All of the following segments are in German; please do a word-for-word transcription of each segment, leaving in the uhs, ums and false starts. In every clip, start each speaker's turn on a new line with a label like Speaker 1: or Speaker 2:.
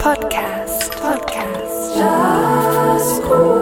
Speaker 1: Podcast. Podcast. Jazzcool.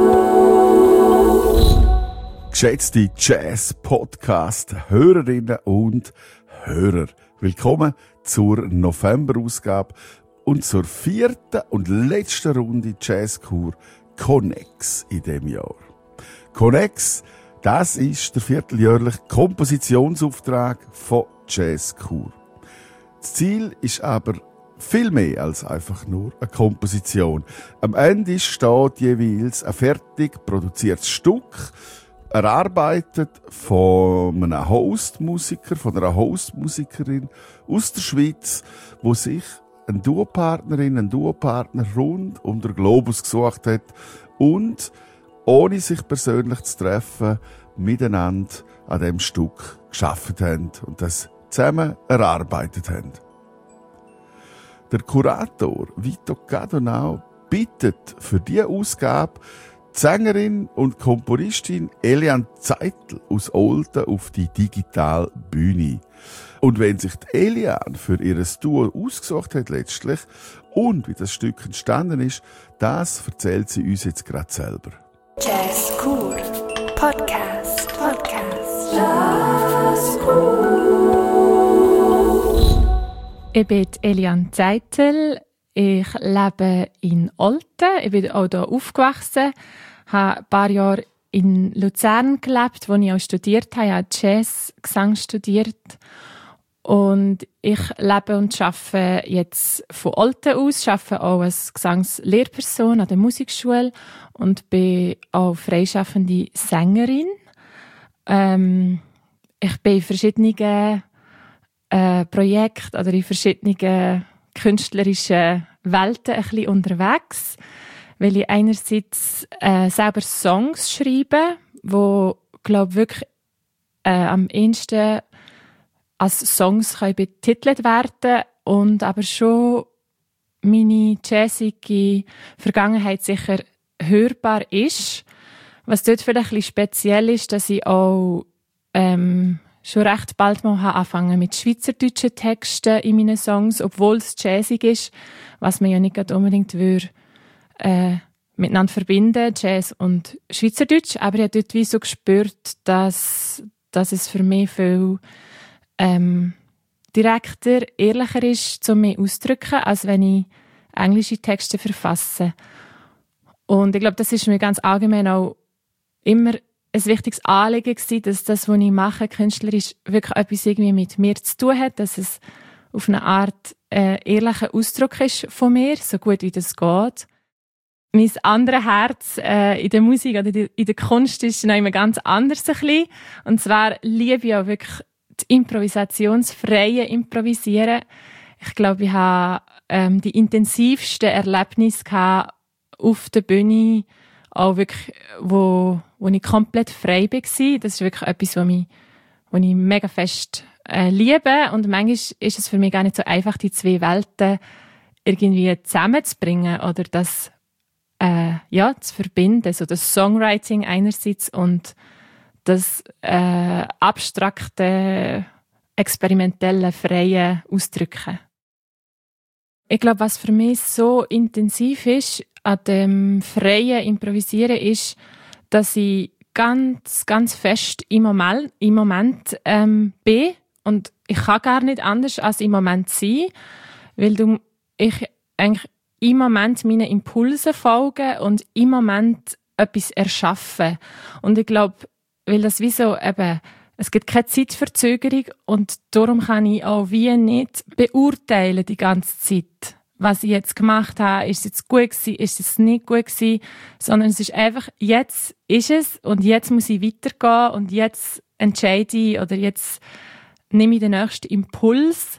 Speaker 2: Geschätzte Jazz-Podcast-Hörerinnen und Hörer, willkommen zur November-Ausgabe und zur vierten und letzten Runde Jazzkur Connex in diesem Jahr. Connex, das ist der vierteljährliche Kompositionsauftrag von Jazzkur. Das Ziel ist aber viel mehr als einfach nur eine Komposition. Am Ende steht jeweils ein fertig produziertes Stück, erarbeitet von einem Hostmusiker, von einer Hostmusikerin aus der Schweiz, wo sich eine Duopartnerin, ein Duopartner rund um den Globus gesucht hat und ohne sich persönlich zu treffen, miteinander an dem Stück gearbeitet haben und das zusammen erarbeitet haben. Der Kurator Vito Cadonau bittet für diese Ausgabe die Sängerin und Komponistin Eliane Zeitl aus Olten auf die digitale Bühne. Und wenn sich die Eliane für ihr Duo ausgesucht hat letztlich und wie das Stück entstanden ist, das erzählt sie uns jetzt gerade selber.
Speaker 1: Jazzcool. Podcast. Podcast. Jazzcool.
Speaker 3: Ich bin Eliane Zeitl. Ich lebe in Olten. Ich bin auch hier aufgewachsen. Ich habe ein paar Jahre in Luzern gelebt, wo ich auch studiert habe. Ich habe Jazzgesang studiert. Und ich lebe und arbeite jetzt von Olten aus. Ich arbeite auch als Gesangslehrperson an der Musikschule und bin auch freischaffende Sängerin. Ähm, ich bin in verschiedenen äh, Projekten oder in verschiedenen künstlerischen Welten ein bisschen unterwegs, weil ich einerseits äh, selber Songs schreibe, die, glaube ich, wirklich äh, am ehesten als Songs können betitelt werden und aber schon meine jazzige Vergangenheit sicher hörbar ist. Was dort vielleicht ein bisschen speziell ist, dass ich auch ähm, schon recht bald mal angefangen mit schweizerdeutschen Texten in meinen Songs, obwohl es jazzig ist, was man ja nicht unbedingt würde, äh, miteinander verbinden, Jazz und Schweizerdeutsch. Aber ich habe dort wie so gespürt, dass, dass es für mich viel ähm, direkter, ehrlicher ist, um mich auszudrücken, als wenn ich englische Texte verfasse. Und ich glaube, das ist mir ganz allgemein auch immer ein wichtiges Anliegen gewesen, dass das, was ich mache, künstlerisch wirklich etwas irgendwie mit mir zu tun hat, dass es auf eine Art äh, ehrlicher Ausdruck ist von mir, so gut wie das geht. Mein anderes Herz äh, in der Musik oder in der Kunst ist noch immer ganz anders ein bisschen. Und zwar liebe ich auch wirklich das improvisationsfreie Improvisieren. Ich glaube, ich habe ähm, die intensivsten Erlebnisse gehabt auf der Bühne, auch wirklich, wo, wo ich komplett frei war. Das ist wirklich etwas, was mich, was ich mega fest äh, liebe. Und manchmal ist es für mich gar nicht so einfach, die zwei Welten irgendwie zusammenzubringen oder das äh, ja, zu verbinden. So das Songwriting einerseits und das äh, abstrakte, experimentelle, freie Ausdrücken. Ich glaube, was für mich so intensiv ist an dem freien Improvisieren, ist, dass ich ganz, ganz fest im Moment, im Moment ähm, bin und ich kann gar nicht anders als im Moment sein, weil du, ich eigentlich im Moment meinen Impulsen folge und im Moment etwas erschaffen. Und ich glaube, weil das wie so eben, es gibt keine Zeitverzögerung und darum kann ich auch wie nicht beurteilen die ganze Zeit, was ich jetzt gemacht habe. Ist es jetzt gut gewesen, ist es nicht gut gewesen, sondern es ist einfach, jetzt ist es und jetzt muss ich weitergehen und jetzt entscheide ich oder jetzt nehme ich den nächsten Impuls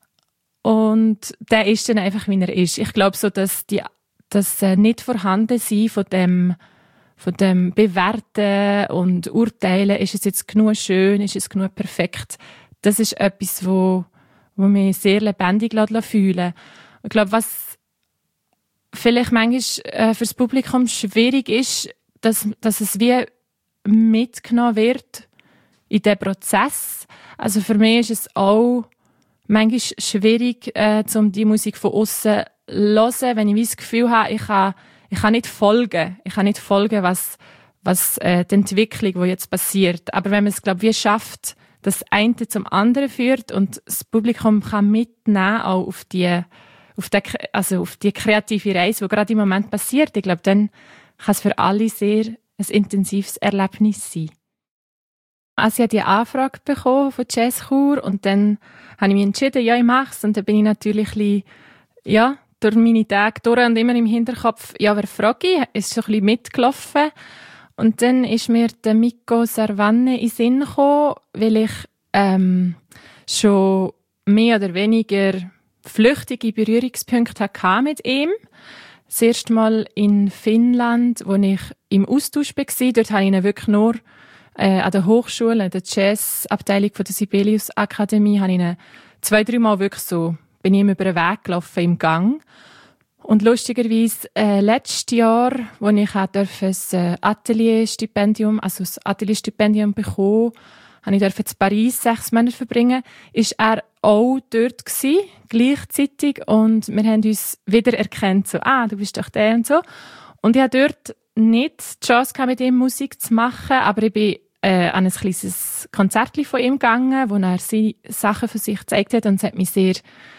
Speaker 3: und der ist dann einfach, wie er ist. Ich glaube so, dass die, das nicht vorhanden sein von dem von dem Bewerten und Urteilen, ist es jetzt genug schön, ist es genug perfekt, das ist etwas, wo, wo mich sehr lebendig fühlen lässt. Ich glaube, was vielleicht manchmal äh, für das Publikum schwierig ist, dass, dass es wie mitgenommen wird in diesen Prozess. Also für mich ist es auch manchmal schwierig, äh, um die Musik von außen hören, wenn ich wie das Gefühl habe, ich kann, ich kann nicht folgen. Ich kann nicht folgen, was, was äh, die Entwicklung, die jetzt passiert. Aber wenn man es, glaube ich, wie schafft, das eine zum anderen führt und das Publikum kann mitnehmen auch auf die, auf die, also auf die kreative Reise, die gerade im Moment passiert, ich glaube, dann kann es für alle sehr ein intensives Erlebnis sein. Also ich habe die Anfrage bekommen von Jazz Chur und dann habe ich mich entschieden, ja, ich mache es. Und dann bin ich natürlich ein bisschen, ja, durch meine Tage durch und immer im Hinterkopf, ja, wer frage ich? Ist so ein bisschen mitgelaufen. Und dann ist mir der Mikko Servanne in den Sinn gekommen, weil ich ähm, schon mehr oder weniger flüchtige Berührungspunkte hatte mit ihm. Das erste Mal in Finnland, wo ich im Austausch war, dort habe ich ihn wirklich nur äh, an der Hochschule, an der Jazzabteilung von der Sibelius Akademie, habe ich ihn zwei, drei Mal wirklich so, bin ich ihm über den Weg gelaufen im Gang. Und lustigerweise, äh, letztes Jahr, als ich auch ein Atelierstipendium, also ein Atelierstipendium bekommen, habe ich in Paris sechs Monate verbringen, ist er auch dort gewesen, gleichzeitig, und wir haben uns wieder erkannt, so, ah, du bist doch der und so. Und ich hatte dort nicht die Chance gehabt, mit ihm Musik zu machen, aber ich bin äh, an ein kleines Konzert von ihm gegangen, wo er seine Sachen für sich gezeigt hat, und es hat mich sehr,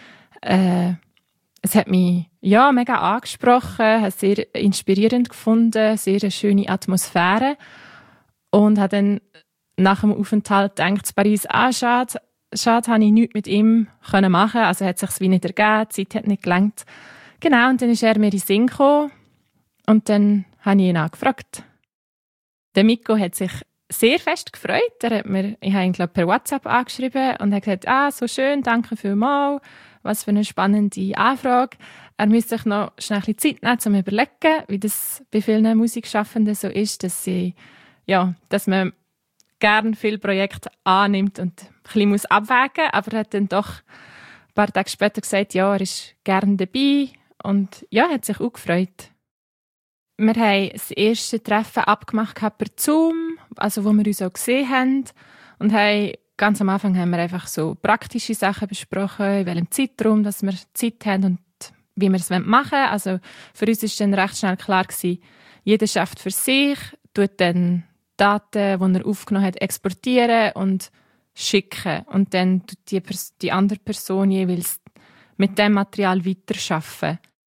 Speaker 3: äh, es hat mich, ja, mega angesprochen, habe sehr inspirierend gefunden, sehr eine schöne Atmosphäre, und habe dann nach dem Aufenthalt gedacht, in Paris, ah, schade, schade, habe ich nichts mit ihm können machen, also hat es sich wie nicht ergeben, die Zeit hat nicht gelangt. Genau, und dann ist er mir in den Sinn gekommen, und dann habe ich ihn angefragt. Der Mikko hat sich sehr fest gefreut. Er hat mir, ich habe ihn, glaube, per WhatsApp angeschrieben und hat gesagt, ah, so schön, danke vielmals, was für eine spannende Anfrage. Er müsste sich noch schnell ein bisschen Zeit nehmen, um zu überlegen, wie das bei vielen Musikschaffenden so ist, dass sie, ja, dass man gerne viele Projekte annimmt und ein bisschen muss abwägen muss. Aber er hat dann doch ein paar Tage später gesagt, ja, er ist gerne dabei, und ja, hat sich auch gefreut. Wir haben das erste Treffen abgemacht per Zoom, also wo wir uns auch gesehen haben. Und haben, ganz am Anfang haben wir einfach so praktische Sachen besprochen, in welchem Zeitraum dass wir Zeit haben und wie wir es machen wollen. Also für uns war dann recht schnell klar gewesen, jeder schafft für sich, tut dann Daten, die er aufgenommen hat, exportieren und schicken. Und dann tut die, die andere Person jeweils mit dem Material weiterarbeiten.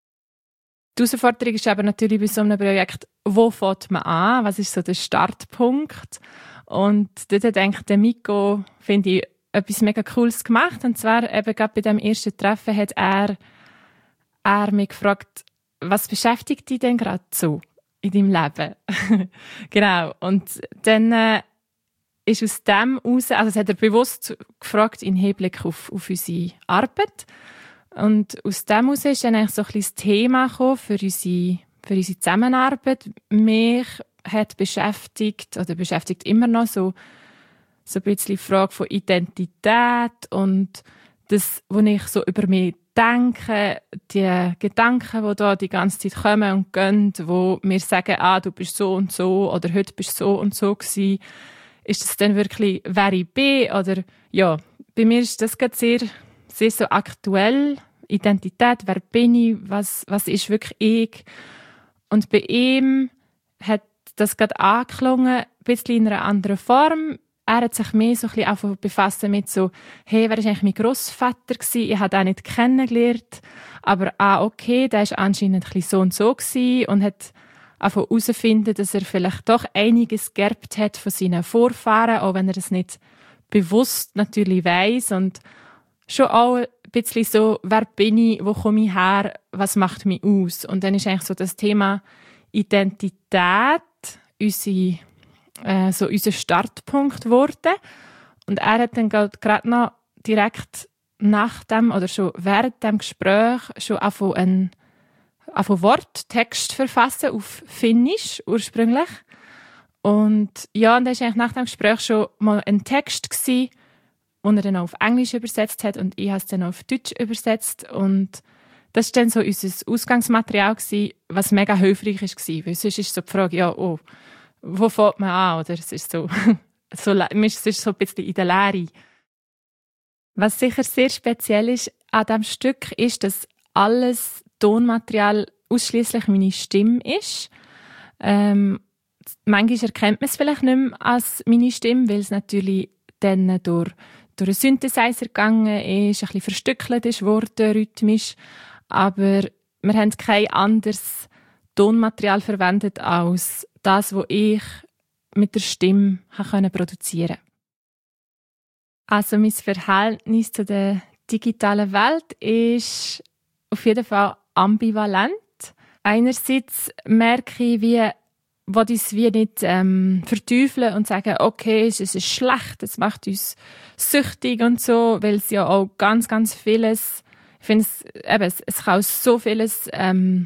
Speaker 3: Die Herausforderung ist aber natürlich bei so einem Projekt, wo fängt man an? Was ist so der Startpunkt? Und dort denkt der Mikko, finde ich, etwas mega Cooles gemacht. Und zwar eben gerade bei dem ersten Treffen hat er, er mich gefragt, was beschäftigt dich denn gerade so in deinem Leben? Genau. Und dann äh, ist aus dem heraus, also das hat er bewusst gefragt im Hinblick auf, auf unsere Arbeit. Und aus dem heraus ist dann eigentlich so ein bisschen das Thema gekommen für unsere, für unsere Zusammenarbeit. Mich hat beschäftigt, oder beschäftigt immer noch so, so ein bisschen die Frage von Identität und das, was ich so über mich denke, die Gedanken, die da die ganze Zeit kommen und gehen, wo mir sagen, ah, du bist so und so, oder heute bist du so und so gewesen. Ist das dann wirklich, wer ich bin? Oder, ja, bei mir ist das gerade sehr, sehr so aktuell. Identität, wer bin ich, was, was ist wirklich ich? Und bei ihm hat das gerade angeklungen, ein bisschen in einer anderen Form. Er hat sich mehr so ein bisschen befasst mit so, hey, wer war eigentlich mein Grossvater gewesen? Ich habe ihn nicht kennengelernt, aber ah, okay, der war anscheinend ein bisschen so und so gewesen, und hat einfach herausgefunden, dass er vielleicht doch einiges geerbt hat von seinen Vorfahren, auch wenn er das nicht bewusst natürlich weiss, und schon auch ein bisschen so, wer bin ich, wo komme ich her, was macht mich aus? Und dann ist eigentlich so das Thema Identität unsere, äh, so unser Startpunkt geworden. Und er hat dann gerade noch direkt nach dem oder schon während dem Gespräch schon angefangen, einen, angefangen Worttext verfassen auf Finnisch ursprünglich. Und ja, und das war eigentlich nach dem Gespräch schon mal ein Text gewesen, den er dann auf Englisch übersetzt hat, und ich habe es dann auf Deutsch übersetzt. Und das war dann so unser Ausgangsmaterial gewesen, was mega hilfreich war. Weil sonst ist so die Frage, ja, oh, wo fängt man an? Oder es ist so, so, es ist so ein bisschen in der Leere. Was sicher sehr speziell ist an diesem Stück, ist, dass alles Tonmaterial ausschließlich meine Stimme ist. Ähm, manchmal erkennt man es vielleicht nicht mehr als meine Stimme, weil es natürlich dann durch, durch einen Synthesizer gegangen ist, ein bisschen verstückelt ist worden, rhythmisch. Aber wir haben kein anderes Tonmaterial verwendet als das, was ich mit der Stimme produzieren konnte. Also mein Verhältnis zu der digitalen Welt ist auf jeden Fall ambivalent. Einerseits merke ich, wie will ich es wie nicht ähm, verteufeln und sagen, okay, es ist schlecht, es macht uns süchtig und so, weil es ja auch ganz, ganz vieles, ich finde es, eben, es, es kann auch so vieles, ähm,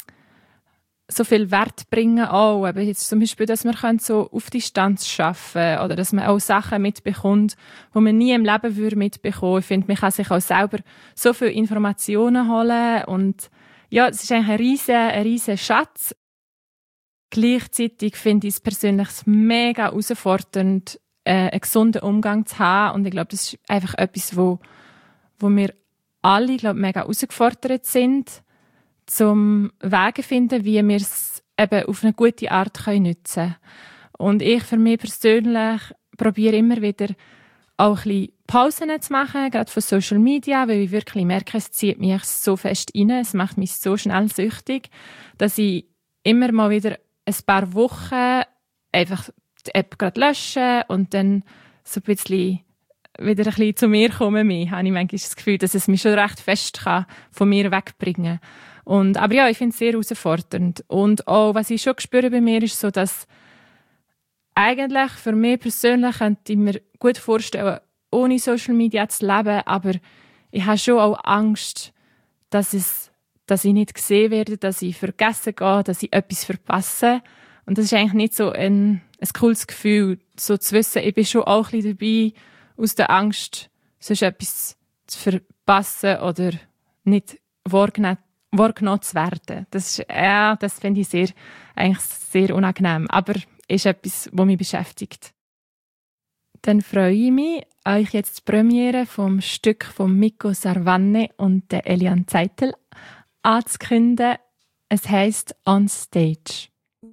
Speaker 3: so viel Wert bringen auch. Eben jetzt zum Beispiel, dass man so auf Distanz arbeiten kann oder dass man auch Sachen mitbekommt, die man nie im Leben würde mitbekommen. Ich finde, man kann sich auch selber so viele Informationen holen und ja, es ist eigentlich ein riesen, ein riesen Schatz. Gleichzeitig finde ich es persönlich mega herausfordernd, äh, einen gesunden Umgang zu haben. Und ich glaube, das ist einfach etwas, wo, wo wir alle, glaube, mega herausgefordert sind, zum Wege finden, wie wir es eben auf eine gute Art können nutzen können. Und ich für mich persönlich probiere immer wieder auch ein bisschen Pausen zu machen, gerade von Social Media, weil ich wirklich merke, es zieht mich so fest rein, es macht mich so schnell süchtig, dass ich immer mal wieder ein paar Wochen einfach die App gerade löschen und dann so ein bisschen wieder ein bisschen zu mir kommen mehr. Habe ich manchmal das Gefühl, dass es mich schon recht fest kann von mir wegbringen kann. Und, aber ja, ich finde es sehr herausfordernd. Und auch, was ich schon spüre bei mir, ist so, dass eigentlich für mich persönlich könnte ich mir gut vorstellen, ohne Social Media zu leben, aber ich habe schon auch Angst, dass, es, dass ich nicht gesehen werde, dass ich vergessen gehe, dass ich etwas verpasse. Und das ist eigentlich nicht so ein, ein cooles Gefühl, so zu wissen, ich bin schon auch ein bisschen dabei, aus der Angst, sonst etwas zu verpassen oder nicht wahrgenommen, wahrgenommen zu werden. Das, ist, ja, das finde ich sehr, eigentlich sehr unangenehm, aber ist etwas, was mich beschäftigt. Dann freue ich mich, euch jetzt die Premiere vom Stück von Mikko Sarvanne und der Eliane Zeitel anzukündigen. Es heisst «On Stage».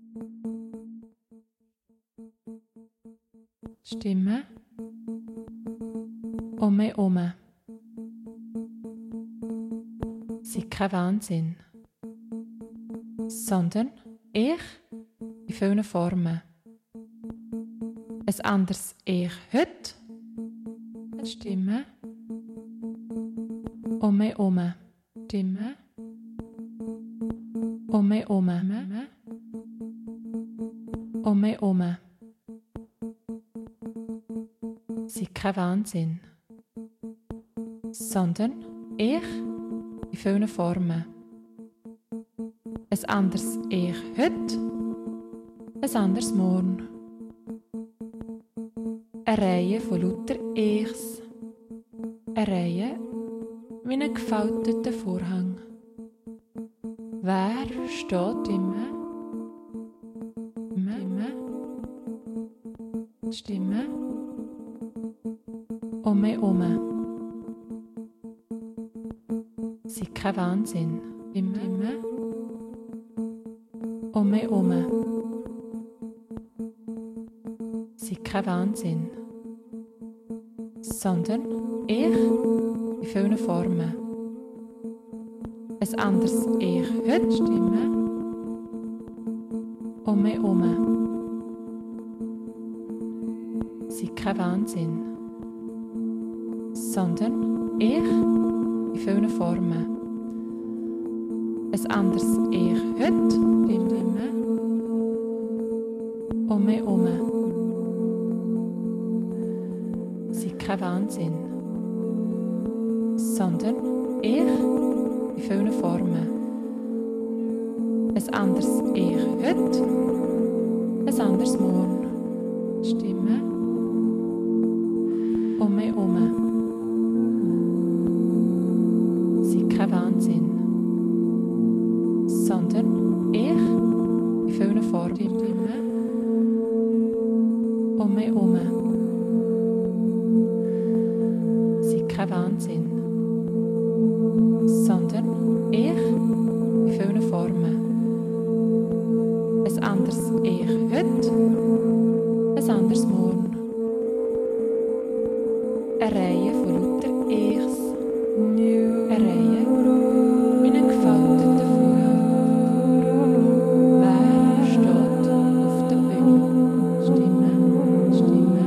Speaker 3: Stimme. Ome Ome. Sie kein Wahnsinn, sondern ich in vielen Formen. Ein anderes Ich heute. Eine Stimme. Ome Ome. Stimme. Ome Ome. Ome Ome. Sie kein Wahnsinn, sondern ich in vielen Formen. Ein anderes Ich heute, ein anderes morgen. Eine Reihe von lauter Ichs. Eine Reihe wie ein gefalteter Vorhang. Wer steht immer? Stimme. Stimme. Ome Ome. Sie kein Wahnsinn. Stimme. Ome Ome. Sie kein Wahnsinn, sondern ich in vielen Formen. Ein anderes Ich heute. Stimme. Ome Ome. Sie kein Wahnsinn, sondern ich in vielen Formen. Ein anderes Ich heute. Stimme. Ome Ome. Sie kein Wahnsinn, sondern ich in vielen Formen. Ein anderes Ich heute, ein anderes morgen. Stimme. Ome Ome. Sie kein Wahnsinn, sondern ich in vielen Formen. Stimme. Ome Ome. Sie kein Wahnsinn, sondern ich heute, ein anderes morgen. Eine Reihe von lauter Ichs. Eine Reihe mit einem gefalteten Vorhang. Wer steht auf der Bühne? Stimme, Stimme.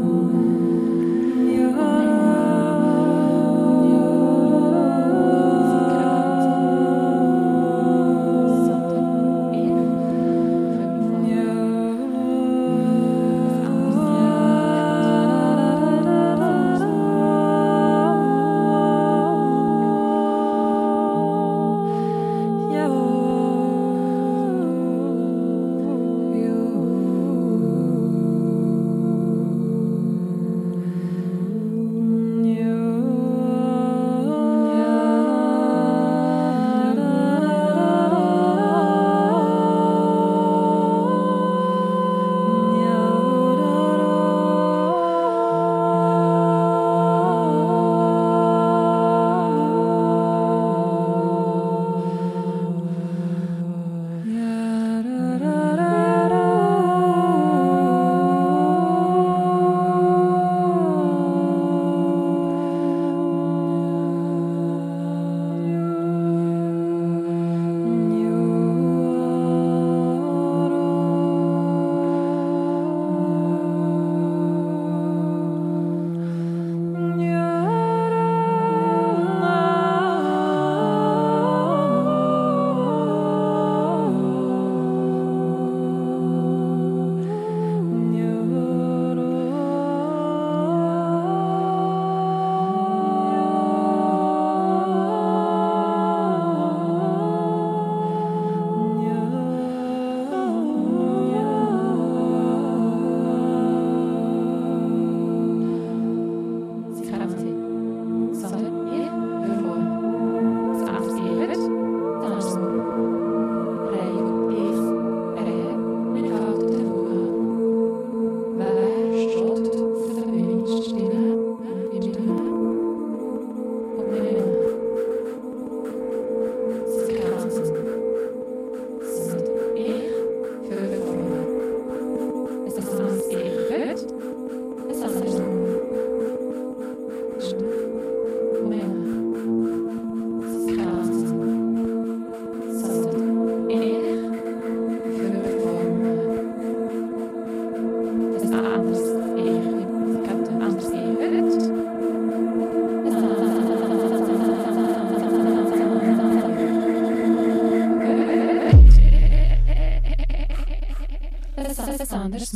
Speaker 3: Anders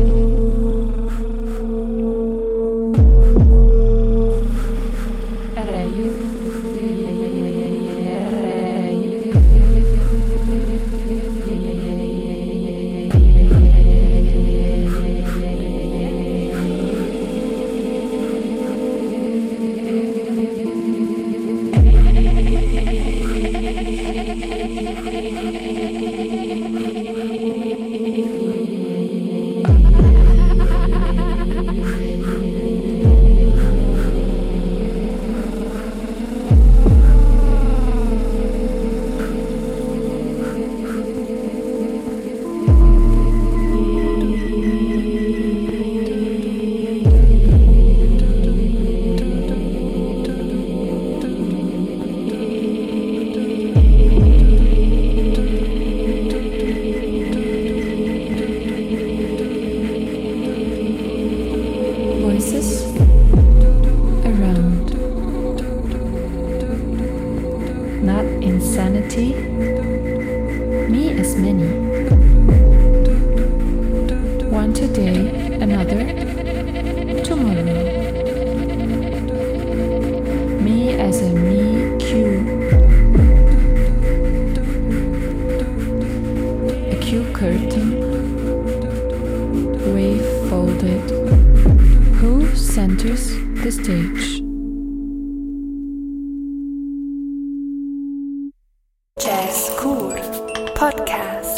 Speaker 3: insanity, me as many. One today, another tomorrow. Me as a me cube. A cube curtain, wave folded. Who centers the stage?
Speaker 1: Jazzcore Podcast.